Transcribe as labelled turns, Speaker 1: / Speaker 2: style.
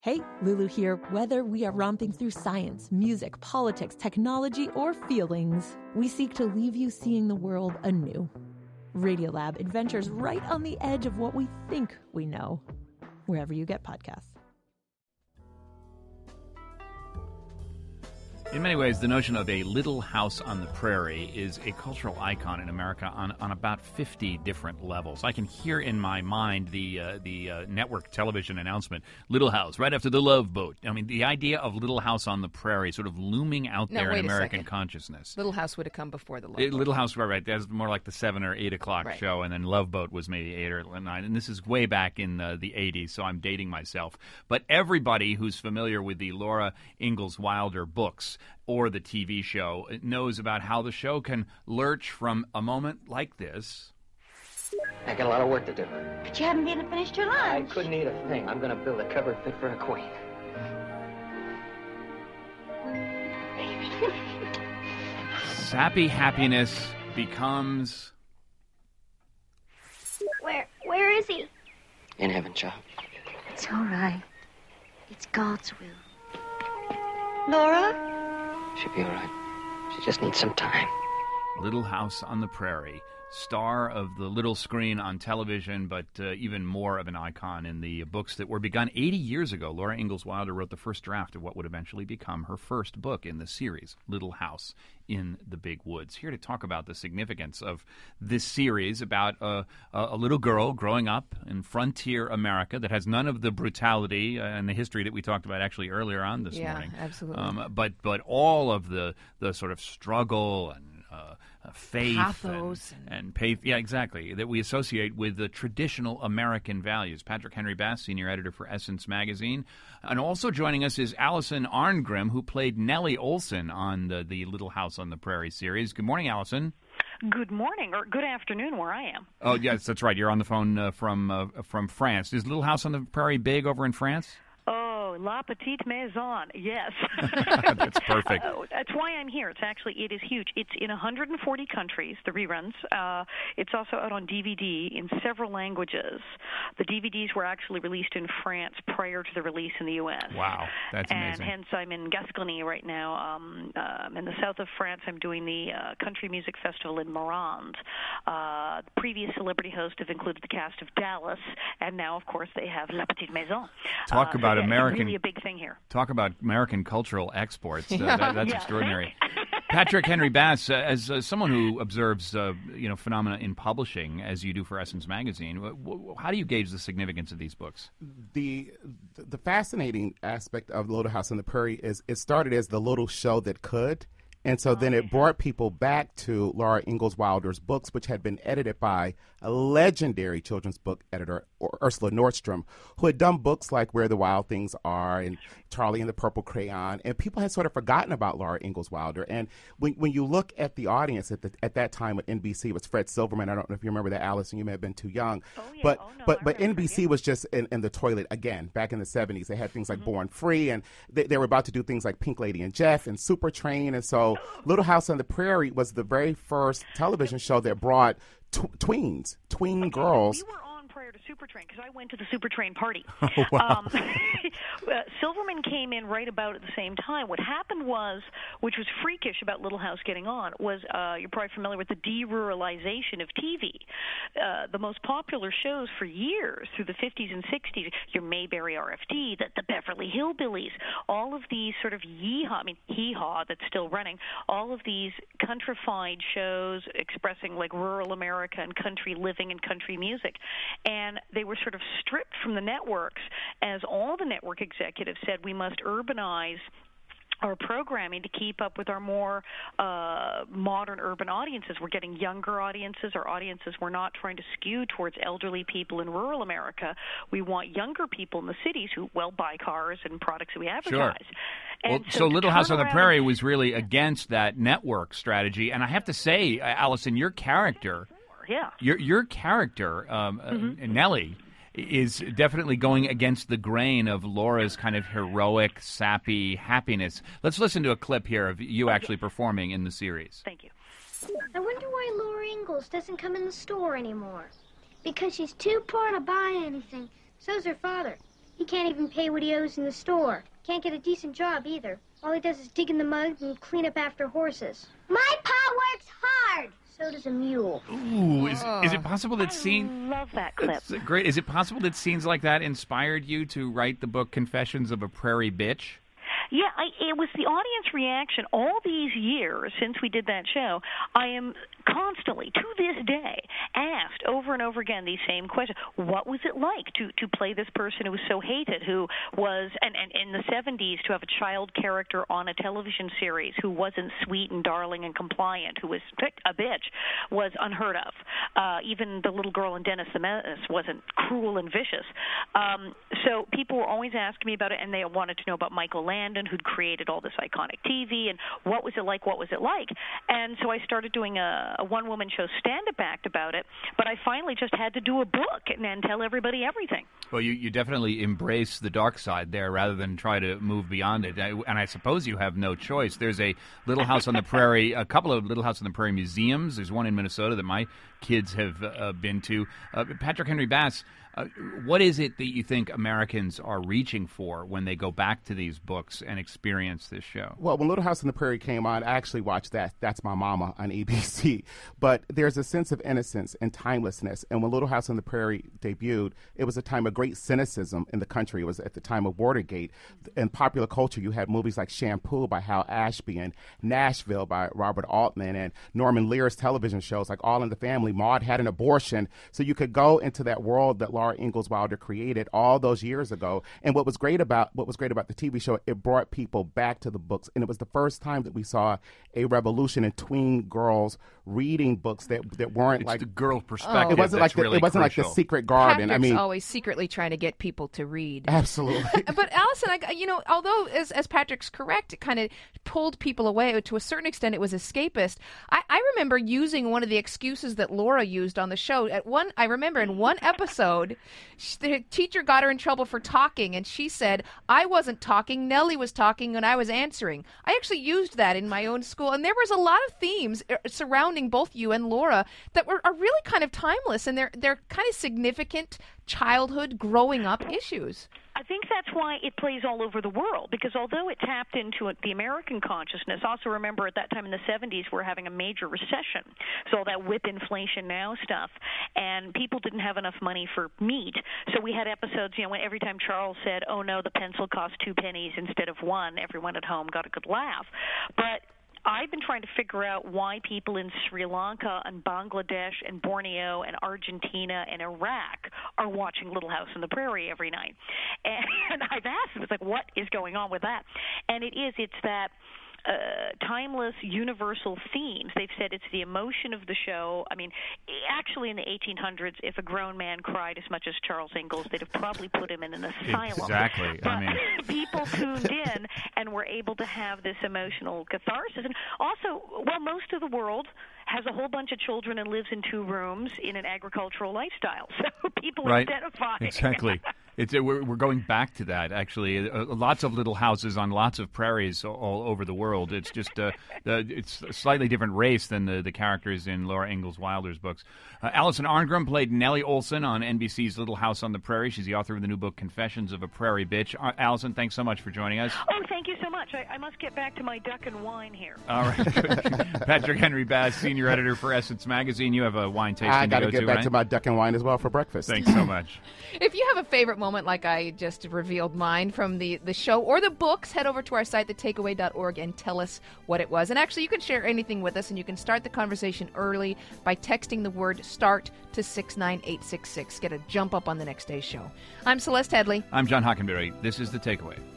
Speaker 1: Hey, Lulu here. Whether we are romping through science, music, politics, technology, or feelings, we seek to leave you seeing the world anew. Radiolab adventures right on the edge of what we think we know, wherever you get podcasts.
Speaker 2: In many ways, the notion of a little house on the prairie is a cultural icon in America on about 50 different levels. I can hear in my mind the network television announcement, Little House, right after The Love Boat. I mean, the idea of Little House on the prairie sort of looming out there in American consciousness.
Speaker 3: Little House would have come before The Love Boat.
Speaker 2: Little House, right. That's more like the 7 or 8 o'clock show, and then Love Boat was maybe 8 or 9. And this is way back in the 80s, so I'm dating myself. But everybody who's familiar with the Laura Ingalls Wilder books or the TV show knows about how the show can lurch from a moment like this.
Speaker 4: I got a lot of work to do.
Speaker 5: But you haven't even finished your lunch.
Speaker 4: I couldn't eat a thing. I'm going to build a cupboard fit for a queen.
Speaker 2: Sappy happiness becomes...
Speaker 5: Where is he?
Speaker 4: In heaven, child.
Speaker 5: It's all right. It's God's will. Laura?
Speaker 4: She'll be all right. She just needs some time.
Speaker 2: Little House on the Prairie, star of the little screen on television, but even more of an icon in the books that were begun 80 years ago. Laura Ingalls Wilder wrote the first draft of what would eventually become her first book in the series, Little House in the Big Woods. Here to talk about the significance of this series about a little girl growing up in frontier America that has none of the brutality and the history that we talked about actually earlier on this morning.
Speaker 3: Yeah, absolutely.
Speaker 2: But all of the sort of struggle and faith
Speaker 3: pathos
Speaker 2: and faith, yeah, exactly, that we associate with the traditional American values. Patrick Henry Bass, senior editor for Essence magazine, and also joining us is Allison Arngrim, who played Nellie Olson on the Little House on the Prairie series. Good morning, Allison.
Speaker 6: Good morning, or good afternoon where I am.
Speaker 2: Oh, yes, that's right. You're on the phone from France. Is Little House on the Prairie big over in France?
Speaker 6: Oh, La Petite Maison, yes.
Speaker 2: That's perfect.
Speaker 6: That's why I'm here. It is huge. It's in 140 countries, the reruns. It's also out on DVD in several languages. The DVDs were actually released in France prior to the release in the U.S.
Speaker 2: Wow, that's amazing.
Speaker 6: And hence I'm in Gascony right now. In the south of France, I'm doing the Country Music Festival in Morand. Previous celebrity hosts have included the cast of Dallas, and now, of course, they have La Petite Maison.
Speaker 2: Talk about American,
Speaker 6: really a big thing here.
Speaker 2: Talk about American cultural exports. That's
Speaker 6: yeah,
Speaker 2: extraordinary. Patrick Henry Bass, as someone who observes phenomena in publishing, as you do for Essence magazine, how do you gauge the significance of these books?
Speaker 7: The fascinating aspect of Little House on the Prairie is it started as the little show that could. And so then it brought people back to Laura Ingalls Wilder's books, which had been edited by a legendary children's book editor, Ursula Nordstrom, who had done books like Where the Wild Things Are and Charlie and the Purple Crayon. And people had sort of forgotten about Laura Ingalls Wilder. And when you look at the audience at that time at NBC, it was Fred Silverman. I don't know if you remember that, Allison. You may have been too young.
Speaker 6: Oh, yeah.
Speaker 7: But NBC was just in the toilet again back in the 70s. They had things like Born Free, and they were about to do things like Pink Lady and Jeff and Super Train. And so Little House on the Prairie was the very first television show that brought tween girls.
Speaker 6: We were on prior to Supertrain because I went to the Supertrain party.
Speaker 7: Oh, wow.
Speaker 6: Silverman came in right about at the same time. What happened was, which was freakish about Little House getting on, was you're probably familiar with the deruralization of TV. The most popular shows for years through the 50s and 60s, your Mayberry RFD, the Beverly Hillbillies, all of these sort of hee-haw that's still running, all of these countrified shows expressing like rural America and country living and country music. And they were sort of stripped from the networks as all the network executives said we must urbanize our programming to keep up with our more modern urban audiences. We're getting younger audiences. Our audiences, we're not trying to skew towards elderly people in rural America. We want younger people in the cities who, buy cars and products that we advertise.
Speaker 2: Sure. So Little House on the Prairie was really against that network strategy. And I have to say, Allison, your character, your character, Nellie, is definitely going against the grain of Laura's kind of heroic, sappy happiness. Let's listen to a clip here of you actually performing in the series.
Speaker 6: Thank you.
Speaker 5: I wonder why Laura Ingalls doesn't come in the store anymore. Because she's too poor to buy anything. So's her father. He can't even pay what he owes in the store. Can't get a decent job either. All he does is dig in the mud and clean up after horses. My pa works hard. So does a mule.
Speaker 2: Ooh, is it possible that
Speaker 6: I love that clip.
Speaker 2: That's great. Is it possible that scenes like that inspired you to write the book Confessions of a Prairie Bitch?
Speaker 6: Yeah, it was the audience reaction all these years since we did that show. I am constantly, to this day, asked over and over again these same questions. What was it like to play this person who was so hated, who was, and in the 70s, to have a child character on a television series who wasn't sweet and darling and compliant, who was a bitch, was unheard of. Even the little girl in Dennis the Menace wasn't cruel and vicious. So people were always asking me about it, and they wanted to know about Michael Landon, who'd created all this iconic TV, and what was it like, And so I started doing a one-woman show stand-up act about it, but I finally just had to do a book and tell everybody everything.
Speaker 2: Well, you definitely embrace the dark side there rather than try to move beyond it. And I suppose you have no choice. There's a Little House on the Prairie, a couple of Little House on the Prairie museums. There's one in Minnesota that my kids have been to. Patrick Henry Bass, what is it that you think Americans are reaching for when they go back to these books and experience this show?
Speaker 7: Well, when Little House on the Prairie came on, I actually watched that. That's My Mama on ABC. But there's a sense of innocence and timelessness. And when Little House on the Prairie debuted, it was a time of great cynicism in the country. It was at the time of Watergate. In popular culture, you had movies like Shampoo by Hal Ashby and Nashville by Robert Altman and Norman Lear's television shows like All in the Family. Maude had an abortion. So you could go into that world that Laura Ingalls Wilder created all those years ago. And what was great about the TV show, it brought people back to the books. And it was the first time that we saw a revolution in tween girls reading books that weren't
Speaker 2: it's the girl perspective.
Speaker 7: It wasn't like
Speaker 2: really
Speaker 7: it wasn't
Speaker 2: crucial.
Speaker 7: like The Secret Garden.
Speaker 3: Patrick's always secretly trying to get people to read.
Speaker 7: Absolutely.
Speaker 3: But Allison, although as Patrick's correct, it kind of pulled people away to a certain extent. It was escapist. I remember using one of the excuses that Laura used on the show. I remember in one episode, the teacher got her in trouble for talking, and she said, "I wasn't talking. Nellie was talking, and I was answering." I actually used that in my own school, and there was a lot of themes surrounding both you and Laura that are really kind of timeless, and they're kind of significant childhood growing up issues.
Speaker 6: I think that's why it plays all over the world, because although it tapped into the American consciousness, also remember at that time in the 70s we're having a major recession, so all that whip inflation now stuff, and people didn't have enough money for meat, so we had episodes, when every time Charles said, "Oh no, the pencil cost 2 pennies instead of 1, everyone at home got a good laugh. But I've been trying to figure out why people in Sri Lanka and Bangladesh and Borneo and Argentina and Iraq are watching Little House on the Prairie every night. And I've asked them, it's like, what is going on with that? And it's that timeless, universal themes. They've said it's the emotion of the show. I mean, actually in the 1800s, if a grown man cried as much as Charles Ingalls, they'd have probably put him in an asylum.
Speaker 2: Exactly.
Speaker 6: But people tuned in and were able to have this emotional catharsis. And also, most of the world has a whole bunch of children and lives in 2 rooms in an agricultural lifestyle. So people identify.
Speaker 2: Exactly. We're going back to that, actually. Lots of little houses on lots of prairies all over the world. It's just it's a slightly different race than the characters in Laura Ingalls Wilder's books. Allison Arngrim played Nellie Oleson on NBC's Little House on the Prairie. She's the author of the new book, Confessions of a Prairie Bitch. Allison, thanks so much for joining us.
Speaker 6: Oh, thank you so much. I must get back to my duck and wine here.
Speaker 2: All right. Patrick Henry Bass, senior editor for Essence Magazine. You have a wine tasting
Speaker 7: I got
Speaker 2: to
Speaker 7: to
Speaker 2: go
Speaker 7: get back
Speaker 2: right?
Speaker 7: to my duck and wine as well for breakfast.
Speaker 2: Thanks so much.
Speaker 3: If you have a favorite moment like I just revealed mine from the show or the books, head over to our site, thetakeaway.org, and tell us what it was. And actually, you can share anything with us, and you can start the conversation early by texting the word START to 69866. Get a jump up on the next day's show. I'm Celeste Headley.
Speaker 2: I'm John Hockenberry. This is The Takeaway.